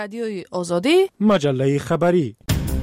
رادیوی آزادی، مجله خبری.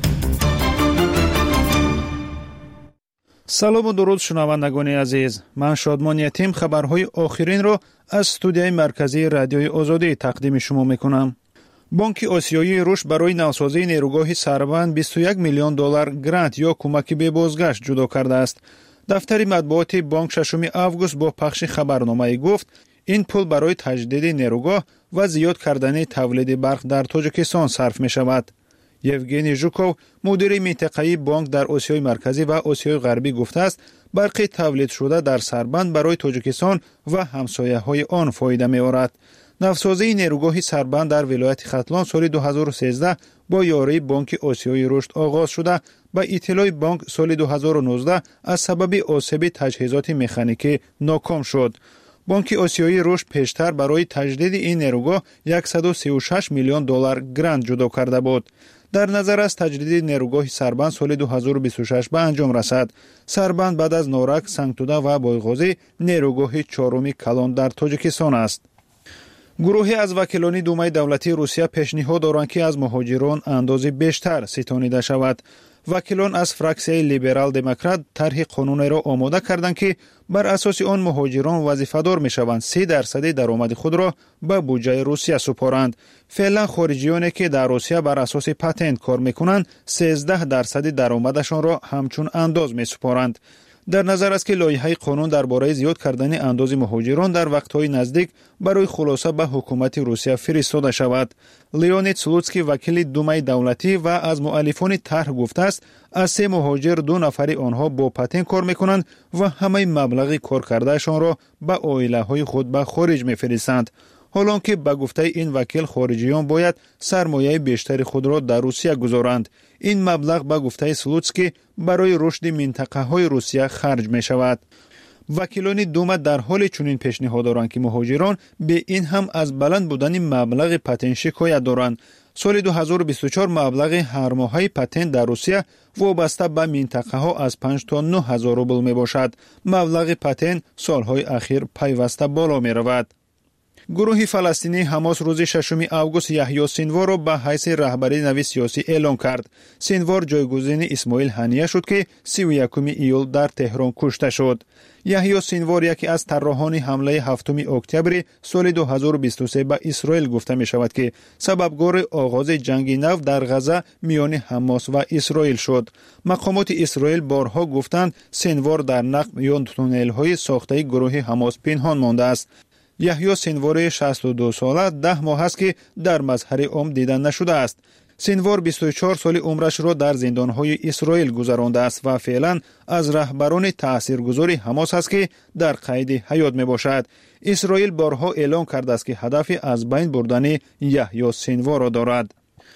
سلام و درود شنوندگان عزیز. من شادمان یتیم خبرهای آخرین رو از استودیوی مرکزی رادیوی آزادی تقدیم شما میکنم. بانک آسیایی رشد برای نوسازی نیروگاه سربند 21 میلیون دلار گرانت یا کمک به بازگشت جدا کرده است. دفتر مطبوعات بانک 6 август با پخش خبرنامه گفت این پول برای تجدید نیروگاه و زیاد کردن تولید برق در تاجیکستان صرف می شود. یوگنی ژوکوف مدیر منطقه‌ای بانک در آسیای مرکزی و آسیای غربی گفته است برق تولید شده در سربند برای تاجیکستان و همسایه‌های آن فایده می‌آورد. نوسازی نیروگاه سربند در ولایت ختلان سال 2013 با یاری بانک آسیای رشد آغاز شده و اطلاع بانک سال 2019 از سبب آسیب تجهیزات مکانیکی ناکام شد. بانک آسیایی رشد پیشتر برای تجدید این نیروگاه 136 میلیون دلار گرانت جدا کرده بود. در نظر است تجدید نیروگاه سربند سال 2026 به انجام رسد. سربند بعد از نورک، سنگتوده و بایغازی نیروگاه چهارم کلان در تاجیکستان است. گروهی از وکیلان دومای دولتی روسیه پیشنهاد دارند که از مهاجران اندازه بیشتر ستانیده شود. وکیلان از فراکسیای لیبرال دموکرات طرح قانونی را آماده کردند که بر اساس آن مهاجران وظیفه‌دار می‌شوند 3% درآمد خود را به بودجه روسیه سپارند. فعلا خارجیانی که در روسیه بر اساس پتنت کار می‌کنند 13% درآمدشان را همچون انداز می‌سپارند. در نظر است که لایحه قانون درباره زیاد کردن انداز مهاجران در وقت‌های نزدیک برای خلاصه به حکومت روسیه فرستاده شود. لیونید سلوتسکی وکیل دومای دولتی و از مؤلفان طرح گفته است از 3 مهاجر 2 نفر آنها با پتن کار می‌کنند و همه مبلغ کار کردهشان را به عائله‌های خود به خارج می‌فرستند. حالان که به گفته این وکیل خارجیان باید سرمایه بیشتر خود را در روسیه گذارند. این مبلغ به گفته سلوتسکی برای رشد منطقه‌های روسیه خرج می شود. وکیلان دوم در حال چنین پیشنهاد دارند که مهاجران به این هم از بلند بودن مبلغ پتن شکایت دارند. سال 2024 مبلغ هر ماهه پتن در روسیه وابسته به منطقه ها از 5 تا 9 هزار روبل می باشد. مبلغ پتن سالهای اخیر پیوسته بالا می رود. گروه فلسطینی حماس روز 6 август یحیی سینوار را به حیث رهبری نوی سیاسی اعلام کرد. سینوار جایگزین اسماعیل هنیه شد که 31 ایول در تهران کشته شد. یحیی سینوار یکی از طراحان حمله 7 اکتبر سال 2023 به اسرائیل گفته می شود که سببگار آغاز جنگ نو در غزه میان حماس و اسرائیل شد. مقامات اسرائیل بارها گفتند سینوار در نقب یا تونل های ساخته گروه حماس پنهان مانده است. یحیی سینوار 62 ساله 10 ماه است که در مظهر عام دیده نشده است. سینوار 24 سال عمرش را در زندان‌های اسرائیل گذرانده است و فعلا از رهبران تاثیرگذار حماس است که در قید حیات میباشد. اسرائیل بارها اعلام کرده است که هدف از بین بردن یحیی سینوار را دارد.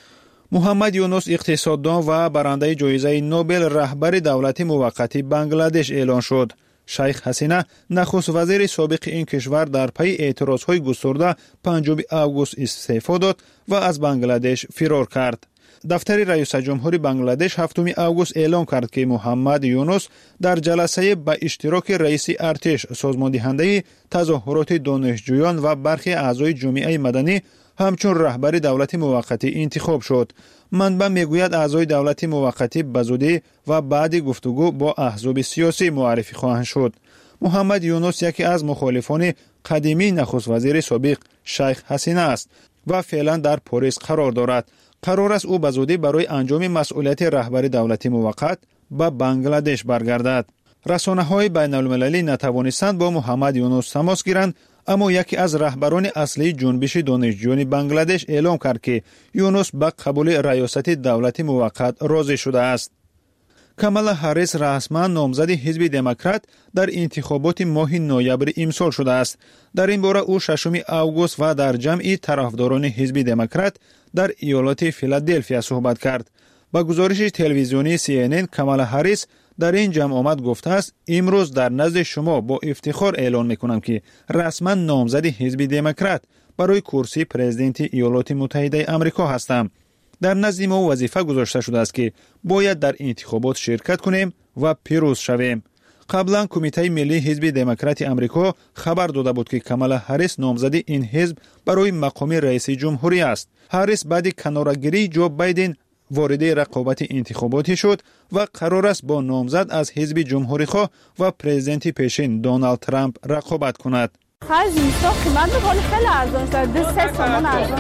محمد یونس اقتصاددان و برنده جایزه نوبل رهبر دولت موقتی بنگلادش اعلان شد. شیخ حسینه نخست وزیر سابق این کشور در پی اعتراضهای گسترده 5 август استعفا داد و از بنگلادش فرار کرد. دفتر رئیس جمهور بنگلادش 7 август اعلام کرد که محمد یونس در جلسه به اشتراک رئیس ارتش سازمان دهنده تظاهرات دانشجویان و برخی اعضای جامعه مدنی همچون رهبر دولت موقتی انتخاب شد. منبع میگوید اعضای دولت موقتی بزودی و بعد گفتگو با احزاب سیاسی معرفی خواهند شد. محمد یونس یکی از مخالفان قدیمی نخست وزیر سابق شیخ حسینه است و فعلا در پاریس قرار دارد. قرار است او بزودی برای انجام مسئولیت رهبر دولت موقت به بنگلادش برگردد. رسانه‌های بین‌المللی نتوانستند با محمد یونس تماس گیرند، اما یکی از رهبران اصلی جنبش دانشجویان بنگلادش اعلام کرد که یونس به قبول ریاست دولت موقت راضی شده است. کامالا هریس رسما نامزد حزب دموکرات در انتخابات ماه نوامبر امسال شده است. در این باره او 6 август و در جمع طرفداران حزب دموکرات در ایالت فیلادلفیا صحبت کرد. با گزارش تلویزیونی CNN کامالا هریس در این جمع آمد گفته است امروز در نزد شما با افتخار اعلان میکنم که رسما نامزد حزب دموکرات برای کرسی پرزیدنت ایالات متحده آمریکا هستم. در نزد ما وظیفه گذاشته شده است که باید در انتخابات شرکت کنیم و پیروز شویم. قبلا کمیته ملی حزب دموکرات آمریکا خبر داده بود که کامالا هریس نامزد این حزب برای مقام رئیس جمهوری است. هریس بعد کناره‌گیری جو بایدن وارد رقابت انتخاباتی شد و قرار است با نامزد از حزب جمهوری‌خواه و پرزیدنت پیشین دونالد ترامپ رقابت کند. خرج نیستا قیمت می‌کنه خیلی ارزان شده 3 تومان ارزان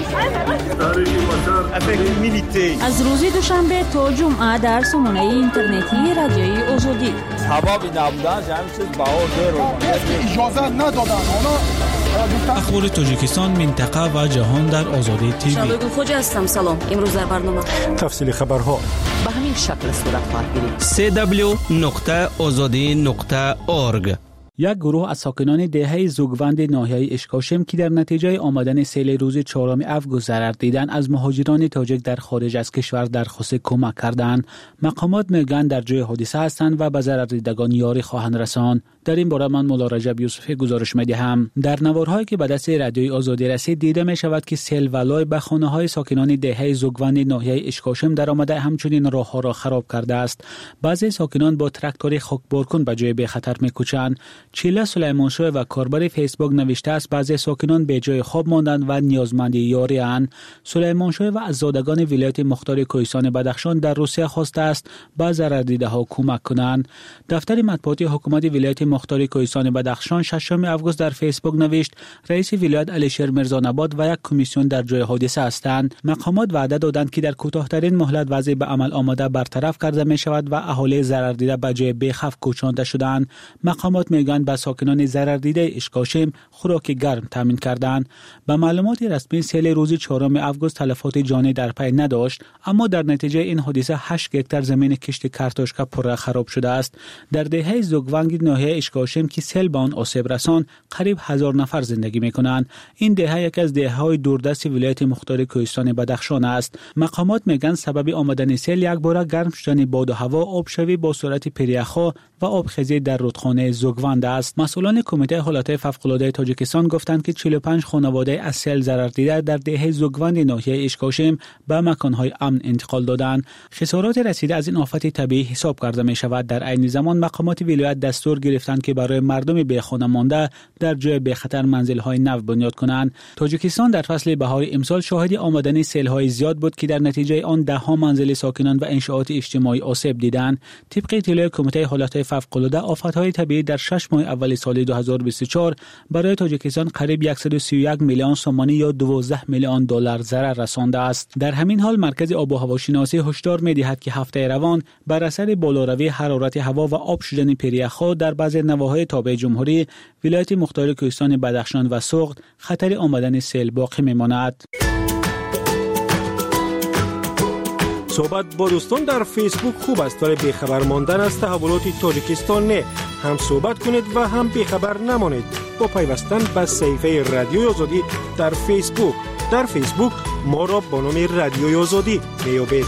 شده. از روز دوشنبه تا جمعه در سامانه اینترنتی رادیوی آزادی سبب نبودن همین چیز بهار اجازه ندادن اخبار تاجیکستان منطقه و جهان در آزادی تیوی. شبگون خوجا هستم. سلام. امروز در برنامه تفصیل خبرها به همین شکل صورت خواهد گرفت. www.azadi.org. یک گروه از ساکنان دهه زوگوند ناحیه اشکاشم که در نتیجه آمدن سیل روز 4 اوگوست ضرر دیدن از مهاجران تاجیک در خارج از کشور درخواست کمک کردند. مقامات میگن در جای حادثه هستند و به ضرر دیدگان یاری خواهند رساند. در این باره من مولا رجب یوسفی گزارش می‌دهم. در نوارهایی که به دست رادیوی آزادی رسید دیده می شود که سیل ولای به خانه‌های ساکنان دهه زوگوند ناحیه اشکاشم در آمده همچنین راه‌ها را خراب کرده است. بعضی ساکنان با تراکتور خاکبارکن به جای به خطر می‌کوچند. چیلا سلیمانشاه و کاربر فیسبوک نوشته است بعضی ساکنان به جای خواب ماندند و نیازمند یاری اند. سلیمانشاه و از زادگان ولایت مختار کوهستان بدخشان در روسیه خواسته است به ضرردیده‌ها کمک کنند. دفتر مطبوعاتی حکومت ولایت مختار کوهستان بدخشان 6 اوگوست در فیسبوک نوشت رئیس ولایت علیشیر میرزانباد و یک کمیسیون در جای حادثه هستند. مقامات وعده دادند که در کوتاه‌ترین مهلت وضع به عمل آمده برطرف کرده می شود و اهالی ضرر دیده به جای بی‌خوف کوچانده شدند. مقامات میگویند به ساکنان ضرر دیده اشکاشم خوراک گرم تامین کردند. به معلومات رسمی سیل روز 4 اوگوست تلفات جانی در پی نداشت، اما در نتیجه این حادثه 8 هکتار زمین کشت کارتوشکا پر خراب شده است. در دهه زوگوانگ ناحیه اشکاشم که سیل به آن آسیب رساند قریب 1000 نفر زندگی می‌کنند. این دهه یک از دهه‌های دوردست ولایت مختار کوهستان بدخشان است. مقامات میگن سبب آمدن سیل یک بار گرم شدن باد و هوا، آبشوی با سرعت پریخا و آبخیزی در رودخانه زوگوند است. مسئولان کمیته حالات فوق‌العاده تاجیکستان گفتند که 45 خانواده از سیل ضرر دیده در دهه زوگوند ناحیه اشکاشم به مکان‌های امن انتقال دادند. خسارات رسیده از این آفت طبیعی حساب کرده می شود. در عین زمان مقامات ولایت دستور گرفتند که برای مردم بیخانه مانده در جای به خطر منزل‌های نو بنیاد کنند. تاجیکستان در فصل بهار امسال شاهد آمدن سیل‌های زیاد بود که در نتیجه آن ده‌ها منزل ساکنان و انشاءات اجتماعی آسیب دیدند. طبق اطلاع کمیته حالات فوق‌العاده آفت‌های طبیعی در 6 ماه اول سال 2024 برای تاجیکستان قریب 131 میلیون سومانی یا 12 میلیون دلار ضرر رسانده است. در همین حال مرکز آب و هواشناسی هشدار می‌دهد که هفته روان بر اثر بالاروی حرارت هوا و آب شدن پریخا در بعضی نواحی تابع جمهوری ولایت مختار کوهستان بدخشان و سوغد خطر آمدن سیل باقی می‌ماند. صحبت با دوستان در فیسبوک خوب است ولی بیخبر ماندن از تحولات تاجیکستان نه. هم صحبت کنید و هم بیخبر نمانید با پیوستن به صفحه رادیوی آزادی در فیسبوک. در فیسبوک ما را با نام رادیوی آزادی میابید.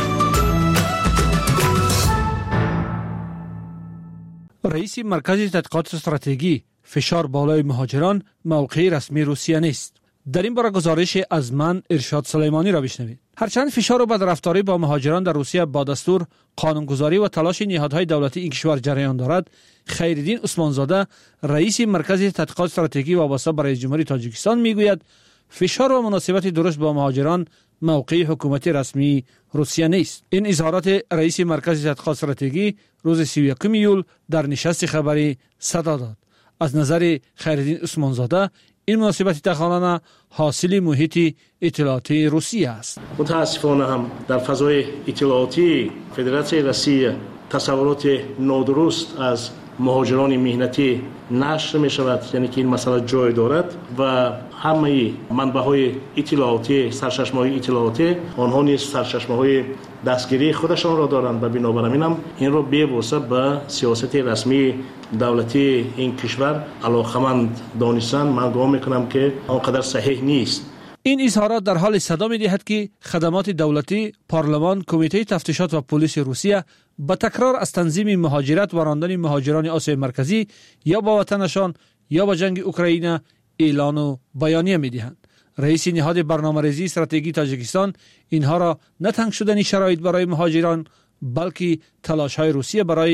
رئیس مرکز تحقیقات استراتژی فشار بالای مهاجران موقع رسمی روسیه نیست. در این باره گزارش از من ارشاد سلیمانی را بشنوید. هرچند فشار و بدرفتاری با مهاجران در روسیه با دستور قانونگذاری و تلاش نهادهای دولتی این کشور جریان دارد، خیرالدین عثمانزاده رئیس مرکز تحقیقات استراتژی وابسته به رئیس جمهوری تاجیکستان میگوید فشار و مناسبت درست با مهاجران موقع حکومت رسمی روسیه نیست. این اظهارات رئیس مرکز تحقیقات استراتژی روز 31 ایول در نشست خبری صدا داد. از نظر خیرالدین عثمانزاده این مناسبت تخالانه حاصل محیط اطلاعاتی روسیه است. متاسفانه هم در فضای اطلاعاتی فدراسیون روسیه تصورات نادرست از مهاجران مهنتی نشر می شود، یعنی که این مسئله جای دارد و همه منبع‌های اطلاعاتی، سرچشمه‌های اطلاعاتی آنها نیز سرچشمه‌های دستگیری خودشان را دارند و بنابراین هم این را بی‌واسطه به سیاست رسمی دولتی این کشور علاقمند دانستن. من گمان میکنم که آنقدر صحیح نیست. این اظهارات در حال صدا می‌دهد که خدمات دولتی، پارلمان، کمیته تفتیشات و پلیس روسیه با تکرار از تنظیم مهاجرت و راندن مهاجران آسیا مرکزی یا با وطنشان یا با جنگ اوکراین اعلان و بیانیه می‌دهند. رئیس نهاد برنامه‌ریزی استراتژی تاجیکستان اینها را نه تنگ شدن شرایط برای مهاجران بلکه تلاش‌های روسیه برای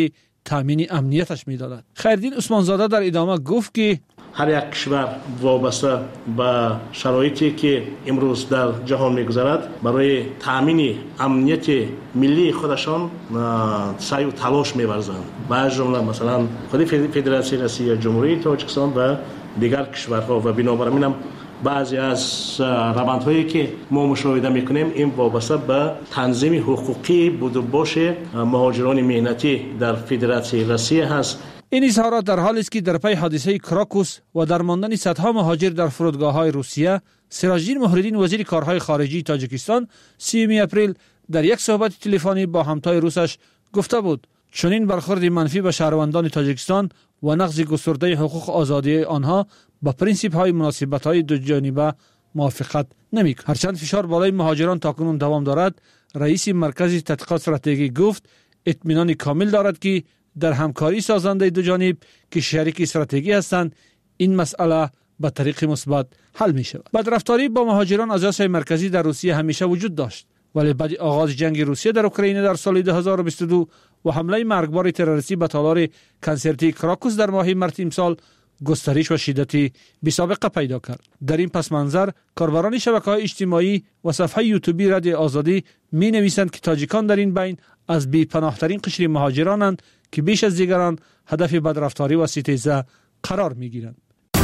تامین امنیتش می‌دادند. خیرالدین عثمانزاده در ادامه گفت که هر یک کشور وابسته به شرایطی که امروز در جهان می‌گذرد برای تامین امنیت ملی خودشان سعی و تلاش می‌ورزند. از جمله مثلا خود فدراسیون روسیه، جمهوری تاجیکستان و دیگر کشورها و بنابر همین بعضی از روندهایی که ما مشاهده میکنیم این وابسته به تنظیم حقوقی بود و باش مهاجران مهنتی در فدراسیون روسیه هست. این اظهارات در حالی است که در پی حادثه کراکوس و در ماندن صدها مهاجر در فرودگاه‌های روسیه، سراج‌الدین مهرالدین وزیر کارهای خارجی تاجیکستان 30 اپریل در یک صحبت تلفنی با همتای روسش گفته بود چنین برخورد منفی به شهروندان تاجیکستان و نقض گسترده حقوق آزادی آنها با پرینسیپ‌های مناسبت‌های دو جانبه موافقت نمی‌کند. هرچند فشار بالای مهاجران تاکنون دوام دارد، رئیس مرکز تحقیقات استراتژی گفت اطمینان کامل دارد که در همکاری سازنده دو جانب که شریک استراتژی هستند این مسئله به طریق مثبت حل می‌شود. بدرفتاری با مهاجران از آسیای مرکزی در روسیه همیشه وجود داشت، ولی بعد آغاز جنگ روسیه در اوکراین در سال 2022 و حمله مرگبار تروریستی به تالار کنسرتی کراکوس در ماه مارس امسال گسترش و شدتی بی‌سابقه پیدا کرد. در این پس منظر کاربران شبکه‌های اجتماعی و صفحه یوتیوبی رادیو آزادی می‌نویسند که تاجیکان در این بین از بی‌پناه‌ترین قشر مهاجرانند که بیش از دیگران هدف بدرفتاری و ستیزه قرار می‌گیرند.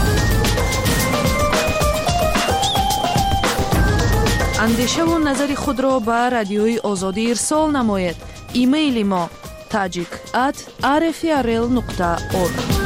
اندیشه و نظر خود را به رادیوی آزادی ارسال نمایید. ایمیل ما tajik@rfrl.org.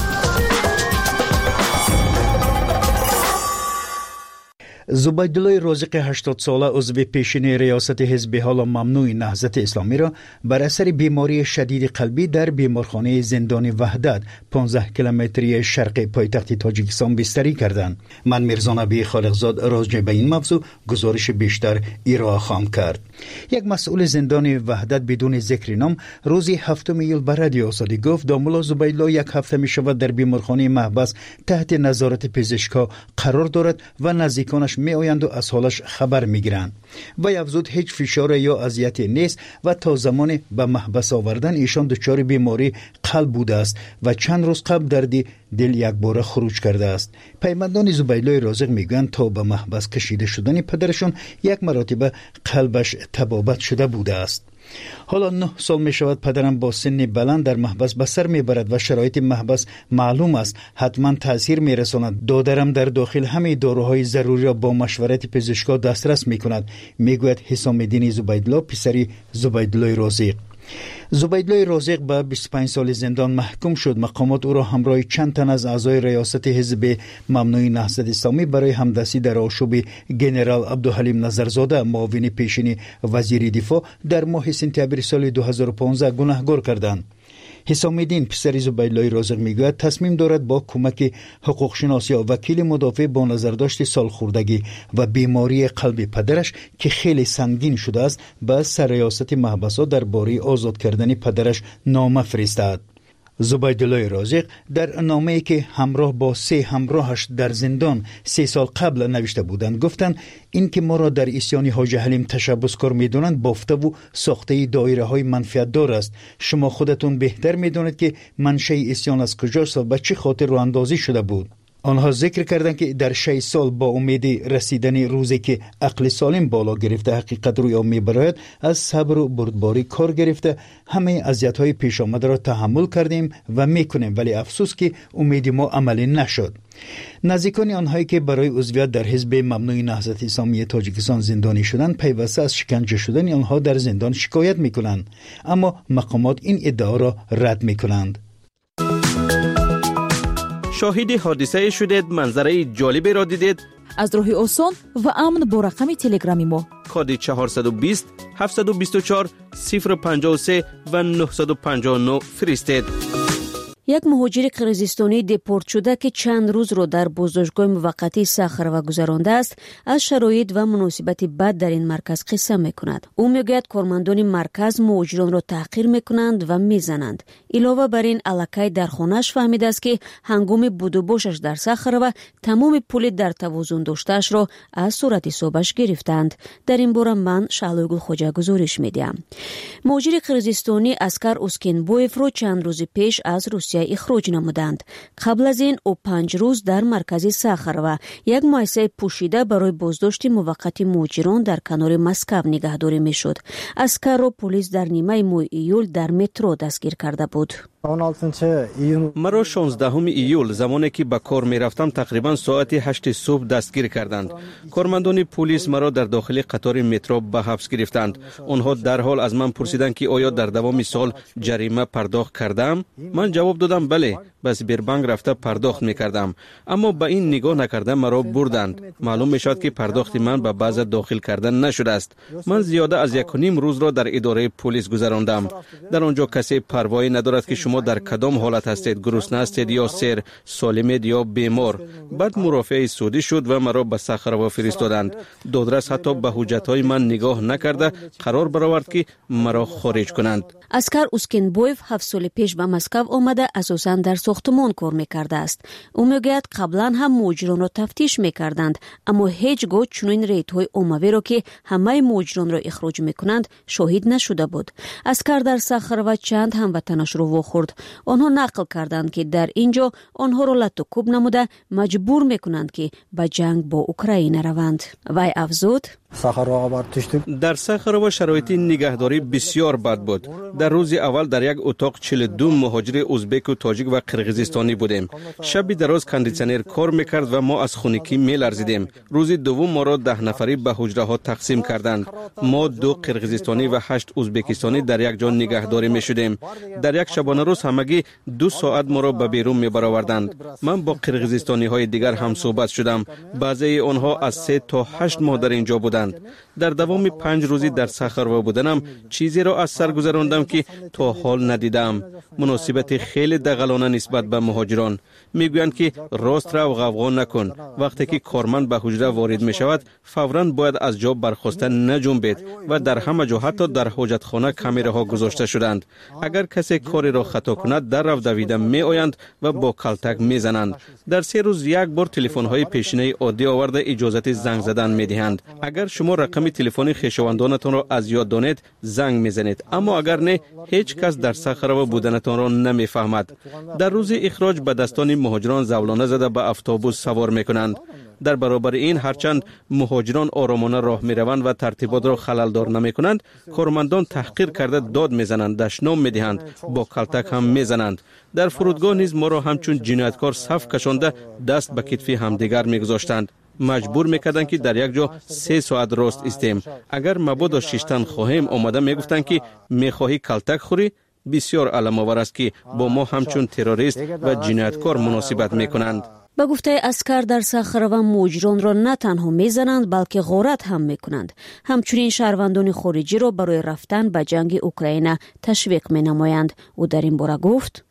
زبیدالله رازق 80 ساله عضو پیشین ریاست حزب حالا ممنوع نهضت اسلامی را بر اثر بیماری شدید قلبی در بیمارخانه زندان وحدت 15 کیلومتری شرق پایتخت تاجیکستان بستری کردند. من میرزا نبی خالقزاد راجع به این موضوع گزارش بیشتر ارائه خواهم کرد. یک مسئول زندان وحدت بدون ذکر نام روز 7 ایول به رادیو آزادی گفت داملا زبیدالله یک هفته می شود در بیمارخانه محبس تحت نظارت پزشکا قرار دارد و نزدیکانش می آیند و از حالش خبر می گیرند. و افزود هیچ فشار یا اذیتی نیست و تا زمان به محبس آوردن ایشان دچار بیماری قلب بوده است و چند روز قبل درد دل یک باره خروج کرده است. پیوندان زبیدالله رازق میگویند تا به محبس کشیده شدن پدرشون یک مرتبه قلبش تبابت شده بوده است. حالا 9 سال می شود پدرم با سن بلند در محبس به سر می برد و شرایط محبس معلوم است حتما تاثیر می رساند. دادرم در داخل همه داروهای ضروری را با مشورت پزشکا دسترس می کند، می گوید حسام الدین زبیدالله پسری زبیدالله رازق. زبیدالله رازق به 25 سال زندان محکوم شد. مقامات او را همراه چند تن از اعضای ریاست حزب ممنوع نهضت اسلامی برای همدستی در آشوب جنرال عبدالحلیم نظرزاده معاون پیشین وزیر دفاع در ماه سپتامبر سال 2015 گناهکار کردند. حسام الدین پسر زبیدالله رازق میگوید تصمیم دارد با کمک حقوق شناس یا وکیل مدافع با نظرداشت سالخوردگی و بیماری قلب پدرش که خیلی سنگین شده است به سرریاست محبسات درباره آزاد کردن پدرش نامه فرستاد. زبیدالله رازق در نامه‌ای که همراه با 3 همراهش در زندان 3 سال قبل نوشته بودند گفتند این که ما را در عصیان حاج حلیم تشبثکار می‌دانند بافته و ساخته دایره‌های منفعت دار است. شما خودتون بهتر می‌دانید که منشأ عصیان از کجاست و به چه خاطر راه اندازی شده بود. آنها ذکر کردند که در 6 سال با امید رسیدن روزی که عقل سالم بالا گرفته حقیقت روی آب برآید از صبر و بردباری کار گرفته همه اذیت‌های پیش آمده را تحمل کردیم و میکنیم، ولی افسوس که امید ما عملی نشد. نزدیکان آنهایی که برای عضویت در حزب ممنوع نهضت اسلامی تاجیکستان زندانی شدند پیوسته از شکنجه شدن آنها در زندان شکایت میکنند، اما مقامات این ادعا را رد میکنند. شاهد حادثه شدید، منظره جالبی را دیدید؟ از راه آسان و امن با رقم تلگرامی ما کد 420 724 053 و 959 فرستید. یک مهاجر قرقیزستانی دپورت شده که چند روز را در بازداشتگاه موقتی ساخاروو گذرانده است، از شرایط و مناسبت بد در این مرکز قصه میکند. او میگوید کارمندان مرکز مهاجران را تحقیر میکنند و میزنند. علاوه بر این الکی در خانه‌اش فهمیده است که هنگام بود و باشش در ساخاروو تمام پول در توازن داشته‌اش را از صورت حسابش گرفتند. در این باره من شعلوی خوجا گزارش میدم. مهاجر قرقیزستانی اسکر اوسکینبویف را چند روز پیش از روسیه اخراج نمودند. قبل از این او 5 روز در مرکز ساخاروو یک مؤسسه پوشیده برای بازداشت موقت مهاجران در کنار مسکو نگهداری میشد. اسکر را پلیس در نیمه ماه ایول در مترو دستگیر کرده بود. مرا 16 ایول زمانی که به کار می رفتم تقریبا ساعت 8 صبح دستگیر کردند. کارمندان پلیس مرا در داخل قطار مترو به حبس گرفتند. آنها در حال از من پرسیدند که آیا در دوام سال جریمه پرداخت کردم؟ من جواب دادم بله، بس بانک رفته پرداخت می کردم. اما به این نگاه نکرده مرا بردند. معلوم می شد که پرداخت من به باز داخل کردن نشده است. من زیاده از 1.5 روز را در اداره پلیس گذراندم. در آنجا کسی پروایی ندارد که شما در کدام حالت هستید، گرسنه هستید یا سیر، سالمید یا بیمار. بعد مرافعه سودی شد و مرا به ساخاروو فرستادند. دادرس حتی به حجت‌های من نگاه نکرده قرار برآورد که مرا خارج کنند. اسکر اوسکینبویف 7 سال پیش به مسکو آمده، اساساً در ساختمان کار میکرده است. او میگوید قبلا هم مهاجران را تفتیش میکردند، اما هیچگاه چنین ریت‌های عمومی را که همه مهاجران را اخراج میکنند شاهد نشده بود. اسکر در ساخاروو چند هموطنش را واخورد. آنها نقل کردند که در اینجا آنها را لط و کوب نموده مجبور میکنند که به جنگ با اوکراین روند. وی افزود: در ساخاروو شرایط نگهداری بسیار بد بود. در روز اول در یک اتاق 42 مهاجر ازبک و تاجیک و قرقیزستانی بودیم. شب دراز کاندیشنر کار میکرد و ما از خنکی میلرزیدیم. روز دوم ما را 10 نفری به حجره ها تقسیم کردند. ما 2 قرقیزستانی و 8 ازبکستانی در یک جا نگهداری میشدیم. در یک شبانه روز همگی 2 ساعت ما را به بیرون میبرآوردند. من با قرقیزستانی های دیگر هم صحبت شدم. بعضی آنها از 3 تا 8 ماه در اینجا بودند. در دوام 5 روزی در ساخاروو بودنم چیزی را از سر گذراندم که تا حال ندیدم. مناسبت خیلی دغلانه نسبت به مهاجران. میگویند که راست رو غوغا نکن. وقتی که کارمند به حجره وارد می شود فوراً باید از جا برخاسته نجنبید و در همه جا حتی در حاجتخانه کامراها گذاشته شدند. اگر کسی کاری را خطا کند در رو دویده می آیند و با کلتک می زنند. در 3 روز یک بار تلفن های پیشینه عادی آورده اجازه زنگ زدن می دهند. اگر شما رقم تلفن خویشاوندانتان را از یاد دانید زنگ میزنید، اما اگر نه هیچ کس در ساخاروو بودنتان را نمیفهمد. در روز اخراج به دستان مهاجران زولانه زده به اتوبوس سوار میکنند. در برابر این هرچند مهاجران آرامانه راه میروند و ترتیبات را خللدار نمیکنند، کارمندان تحقیر کرده داد میزنند، دشنام میدهند، با کلتک هم میزنند. در فرودگاه نیز ما را همچون جنایتکار صف کشانده دست به کتف همدیگر میگذاشتند. مجبور میکردند که در یک جا 3 ساعت راست ایستیم. اگر مبادا شیشتن خواهیم آمده میگفتند که میخواهی کلتک خوری. بسیار علم‌آور است که با ما همچون تروریست و جنایتکار مناسبت میکنند. به گفته اسکر در ساخاروو مهاجران را نه تنها میزنند بلکه غارت هم میکنند. همچنین شهروندان خارجی را برای رفتن به جنگ اوکراین تشویق مینمایند. او در این باره گفت: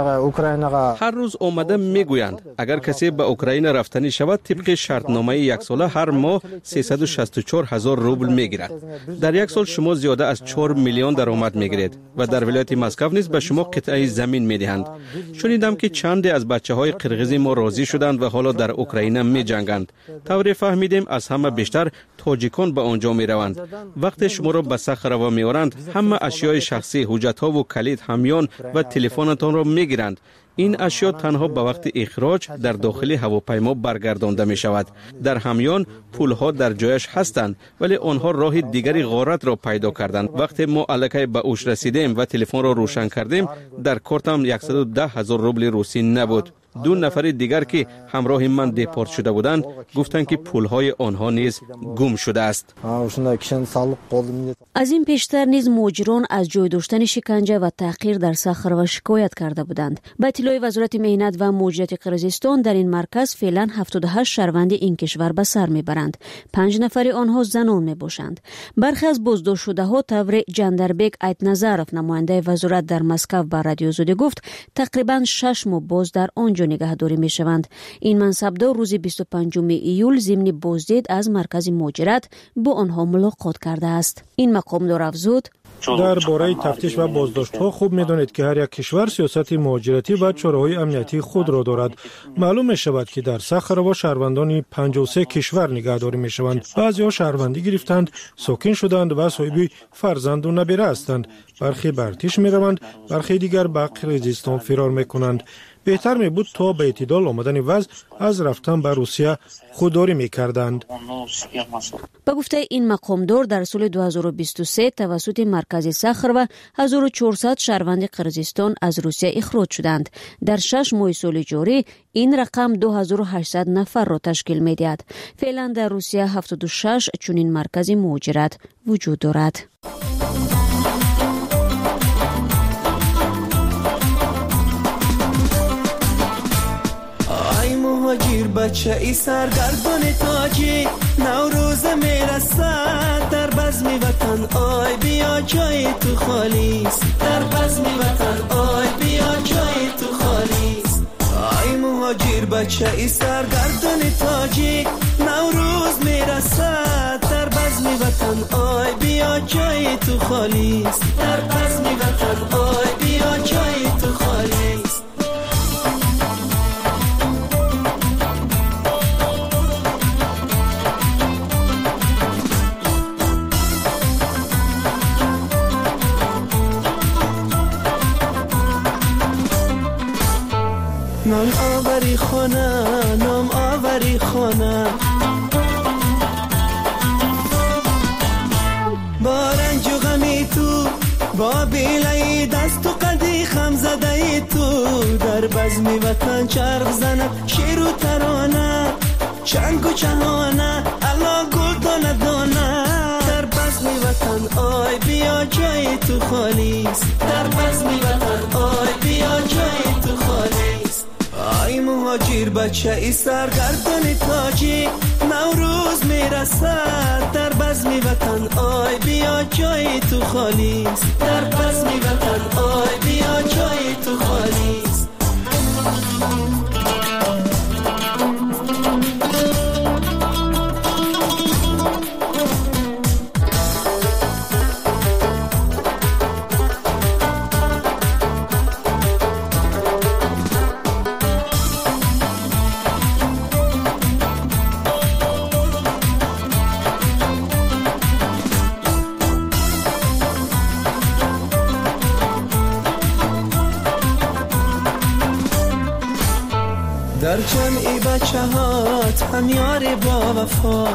هر روز آمده میگویند اگر کسی به اوکراین رفتنی شود طبق شرطنامه 1 ساله هر ماه 364,000 روبل میگیرد. در 1 سال شما زیاده از 4 میلیون درآمد میگیرید و در ولایت مسکو نیز به شما قطعه زمین میدهند. شنیدم که چند از بچه‌های قرقیز ما راضی شدند و حالا در اوکراین میجنگند. طوری فهمیدیم از همه بیشتر تاجیکان به آنجا میروند. وقتی شما را به ساخاروو میآورند همه اشیای شخصی، حجت‌ها و کلید، همیان و تلفنتان را میگیرند. این اشیا تنها به وقت اخراج در داخل هواپیما برگردانده می شود. در همیان پولها در جایش هستند ولی آنها راه دیگری غارت را پیدا کردند. وقتی ما الکی به اوش رسیدیم و تلفن را روشن کردیم در کارتم 110,000 روبل روسی نبود. دو نفر دیگر که همراه من دپورت شده بودند گفتند که پولهای آنها نیز گم شده است. از این پیشتر نیز مهاجران از جای داشتن شکنجه و تحقیر در صخره شکایت کرده بودند. به اطلاع وزارت مهنت و مهاجرت قرقیزستان در این مرکز فعلا 78 شهروند این کشور به سر میبرند. 5 نفر آنها زنان میباشند. برخی از بازداشت شده ها طور جندربک ایتنظرف نماینده وزارت در مسکو به رادیو آزادی گفت تقریبا 6 ماه باز در آنجا نگهداری میشوند. این منصبدار روز 25 ایول ضمن بازدید از مرکز مهاجرت با آنها ملاقات کرده است. این مقامدار افزود درباره تفتیش و بازداشت‌ها خوب می‌دانید که هر یک کشور سیاست مهاجرتی و چاره‌های امنیتی خود را دارد. معلوم می‌شود که در صخره شهروندان 53 کشور نگهداری می‌شوند. بعضی‌ها شهروندی گرفتند، ساکن شدند و صاحب فرزند و نبیره هستند. برخی به ارتش می‌روند، برخی دیگر به قرقیزستان فرار می‌کنند. بهتر می بود تا به اعتدال آمدن وضع از رفتن به روسیه خودداری می‌کردند. به گفته این مقامدار در سال 2023 توسط مرکز صخره و 1400 شهروند قرقیزستان از روسیه اخراج شدند. در 6 ماه سال جاری این رقم 2800 نفر را تشکیل می‌دهد. فعلا در روسیه 76 چنین مرکز مهاجرت وجود دارد. مهاجر بچه ای سرگردان تاجی نوروز میرسد در بزم وطن آی بیا جای تو خالیست در بزم وطن آی بیا جای تو خالیست آی مهاجر بچه ای سرگردان تاجی نوروز میرسد در بزم وطن آی بیا جای تو خالیست در بزم وطن آی بیا جای تو خالیست نام آوری خانه نام آوری خانه با رنج و غمی تو با بیلای دست و قدی خم زده تو در بزم وطن چرخ زند شیر و ترانه چنگ و چهانه الا گل دانه دانه در بزم وطن آی بیا جای تو خالیست در بزم وطن آی بیا جای تو خالیست آی مهاجر بچه ای سرگردان تاجی نوروز میرسد در بزم وطن آی بیا جای تو خالیست در بزم وطن آی بیا جای تو خالیست در جمعی بچه هات هم یار با وفا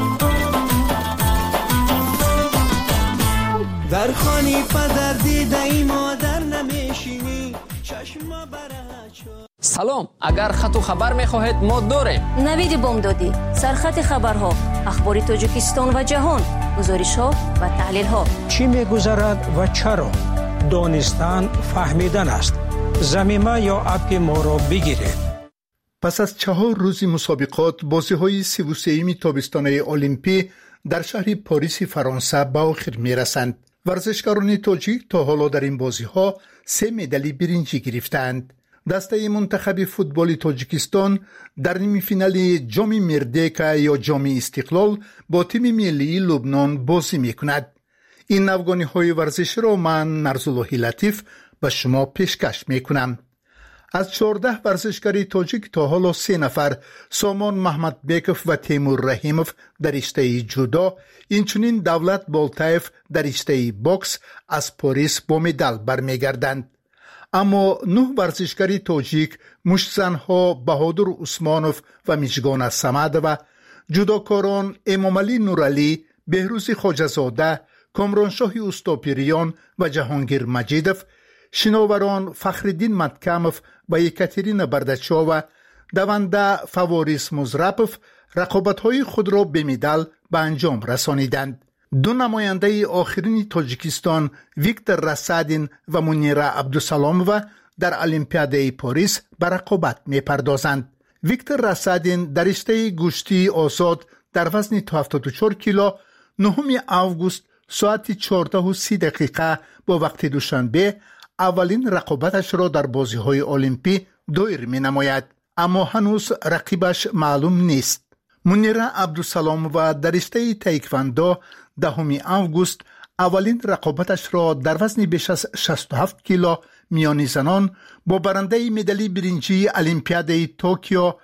در خانی پدر دیده ای مادر نمیشینی چشم برچا سلام اگر خط و خبر میخواهید ما داریم نوید بامدادی سرخط خبرها اخبار تاجیکستان و جهان گزارش ها و تحلیل ها چی میگذرد و چرا دانستن فهمیدن است زمینه یا اپ ما را بگیرید. پس از 4 روز مسابقات بازی‌های 33 تابستانه المپی در شهر پاریس فرانسه به آخر می‌رسند. ورزشکاران تاجیک تا حالا در این بازی‌ها 3 مدال برنجی گرفتند. دسته منتخب فوتبال تاجیکستان در نیمه فینال جام مردیکا یا جام استقلال با تیم ملی لبنان بازی می‌کند. این افغانی‌های ورزشی را من نرزالله لطیف به شما پیشکش می‌کنم. از 14 ورزشکار تاجیک تا حالا 3 نفر سامان محمد بیکوف و تیمور رحیموف در رشته جودو، اینچنین دولت بالتایف در رشته باکس از پاریس با مدال برمیگردند. اما 9 ورزشکار تاجیک مشتزنها بهادر عثمانوف و میجگان سمد و جودوکاران امامعلی نورعلی، بهروز خواجه‌زاده، کامرانشاه استاپیریان و جهانگیر مجیدوف شناوران فخرالدین متکمف و یکاترینا بردچووا، دونده فواریس مزرپف رقابت‌های خود را به مدال به انجام رسانیدند. دو نماینده آخرین تاجیکستان ویکتور راسادین و منیرا عبدالسلامووا در المپیاد پاریس به رقابت می‌پردازند. ویکتور راسادین در رشته گوشتی آزاد در وزن 74 کیلو 9 آگوست ساعت 14:30 با وقت دوشنبه اولین رقابتش را در بازی‌های المپی دایر می‌نماید، اما هنوز رقیبش معلوم نیست. منیرا عبدالسلامووا در رشته تایکواندو 10 آگوست اولین رقابتش را در وزن بیش از 67 کیلو میانی زنان با برنده مدال برنجی المپیاد توکیو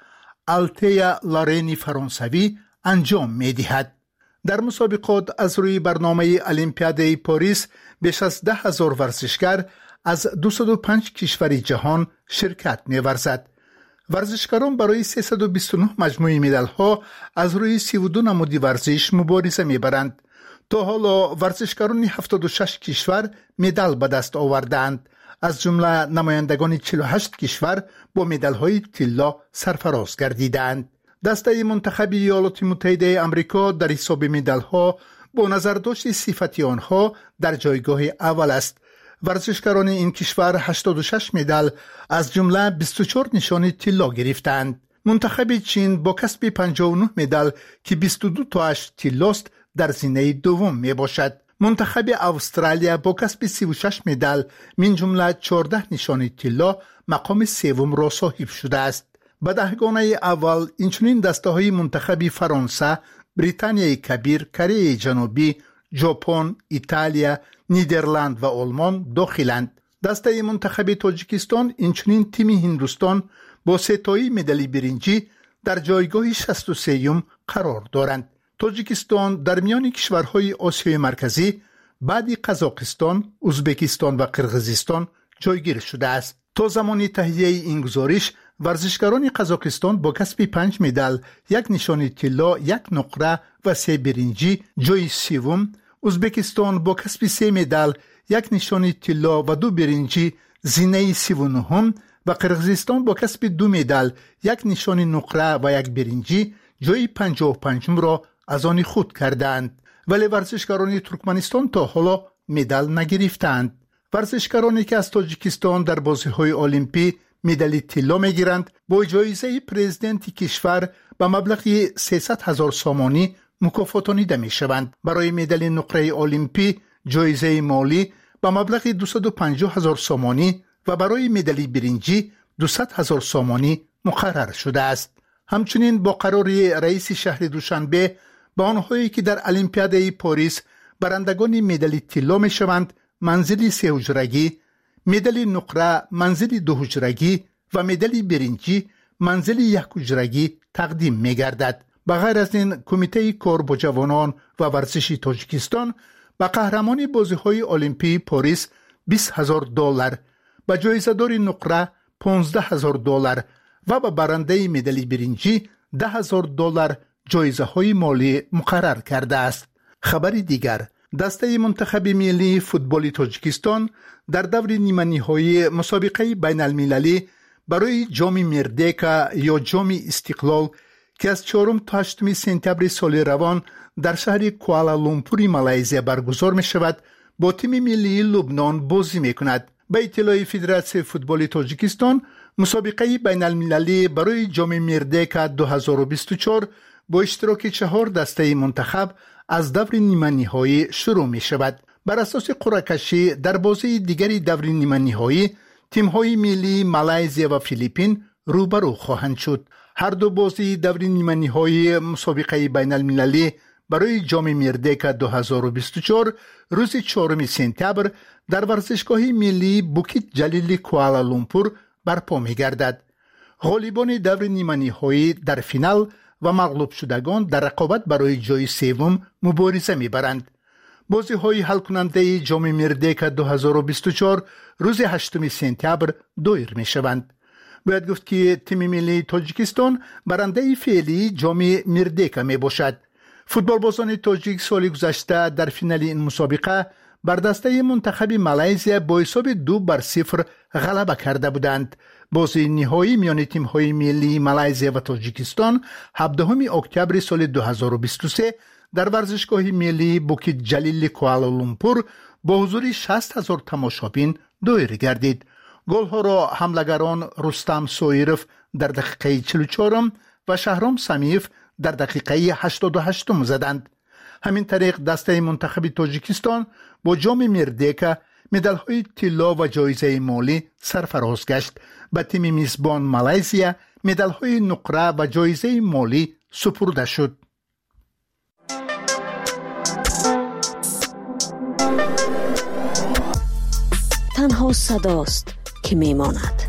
آلتیا لارینی فرانسوی انجام می‌دهد. در مسابقات از روی برنامه المپیاد پاریس بیش از 10,000 ورزشکار از 205 کشور جهان شرکت می‌ورزد. ورزشکاران برای 329 مجموعه مدال‌ها از روی 32 نمود ورزش مبارزه می‌برند. تا حالا ورزشکاران 76 کشور مدال به دست آوردند، از جمله نمایندگان 48 کشور با مدال‌های طلا سرفراز گردیدند. دسته منتخب ایالات متحده آمریکا در حساب مدال‌ها با نظرداشت صفتی آنها در جایگاه اول است. ورزشکاران این کشور 86 مدال از جمله 24 نشان طلا گرفتند. منتخب چین با کسب 59 مدال که 22 تاش طلاست در زینه دوم می باشد. منتخب استرالیا با کسب 36 مدال من جمله 14 نشان طلا مقام سوم را صاحب شده است. به دهگانه اول اینچنین دسته های منتخب فرانسه، بریتانیای کبیر، کره جنوبی، ژاپن، ایتالیا، نیدرلند و آلمان داخلند. دسته منتخب تاجیکستان اینچنین تیم هندوستان با 3 مدال برنجی در جایگاه 63 قرار دارند. تاجیکستان در میان کشورهای آسیای مرکزی بعد قزاقستان، ازبکستان و قرقیزستان جایگیر شده است. تا زمان تهیه این گزارش ورزشکاران قزاقستان با کسب 5 مدال، 1 نشان طلا، 1 نقره و 3 برنجی جای سوم، ازبکستان با کسب 3 مدال، 1 نشان طلا و 2 برنجی زینه 39 و قرقیزستان با کسب 2 مدال، 1 نشان نقره و 1 برنجی جای 55 را از آن خود کردند. ولی ورزشکاران ترکمنستان تا حالا مدال نگرفتند. ورزشکارانی که از تاجیکستان در بازی‌های المپی مدال طلا می‌گیرند با جایزه پرزیدنت کشور به مبلغ 300,000 سامانی مکافاتانیده می‌شوند. برای مدال نقره المپی جایزه مالی به مبلغ 250,000 سامانی و برای مدال برنجی 200,000 سامانی مقرر شده است. همچنین با قرار رئیس شهر دوشنبه با آنهایی که در المپیاد پاریس برندگان مدال طلا می‌شوند منزل 3 حجرگی، مدال نقره منزل 2 حجرگی و مدال برنجی منزل 1 حجرگی تقدیم می‌گردد. بغیر از این کمیته کار با جوانان و ورزش تاجیکستان به قهرمان بازی‌های المپی پاریس $20,000، به جایزه‌دار نقره $15,000 و به برنده مدال برنجی $10,000 جایزه‌های مالی مقرر کرده است. خبر دیگر، دسته منتخب ملی فوتبال تاجیکستان در دور نیمه‌نهایی مسابقه بین المللی برای جام مردیکا یا جام استقلال که از 4 تا 8 سپتامبر سال روان در شهر کوالالامپور مالزی برگزار می شود با تیم ملی لبنان بازی می کند. به اطلاع فدراسیون فوتبال تاجیکستان، مسابقه بین المللی برای جام مردیکا 2024 با اشتراک 4 دسته منتخب از دور نیمه نهایی شروع می شود. بر اساس قرعه کشی در بازی دیگری دور نیمه نهایی تیم‌های ملی مالزی و فیلیپین روبرو خواهند شد. هر دو بازی دور نیمه نهایی مسابقه بین المللی برای جام مردیکا 2024 روز 4 سپتامبر در ورزشگاه ملی بوکیت جلیل کوالالامپور برپا می گردد. غالبان دور نیمه نهایی در فینال و مغلوب شدگان در رقابت برای جای سوم مبارزه می‌برند. بازی‌های حل کننده جام مردیکا 2024 روز 8 سپتامبر دایر می‌شوند. باید گفت که تیم ملی تاجیکستان برنده فعلی جام مردیکا میباشد. فوتبالبازان تاجیک سال گذشته در فینال این مسابقه بر دسته منتخب مالزیا با حساب 2-0 غلبه کرده بودند. بازی نهایی میان تیم‌های ملی مالزیا و تاجیکستان 17 اکتبر سال 2023 در ورزشگاه ملی بوکیت جلیل کوالالامپور با حضور 60,000 تماشابین دایر گردید. گل‌ها را حملگران رستم سویرف در دقیقه 44 و شهرام سمیف در دقیقه 88 زدند. همین طریق دسته منتخب تاجیکستان با جام مردیکا مدال‌های طلا و جایزه مالی سرفراز گشت. به تیم میزبان مالزیا مدال‌های نقره و جایزه مالی سپرده شد. تنها صداست که میماند.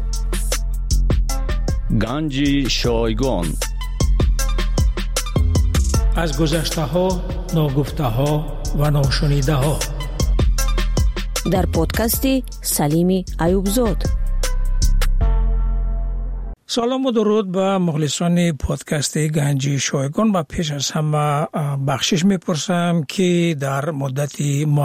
گنج شایگان از گذشته ها، ناگفته ها و ناشنیده ها در پادکست سلیم ایوبزاد. سلام و درود به مخلصان پادکست گنج شایگان و پیش از همه بخشش میپرسم که در مدت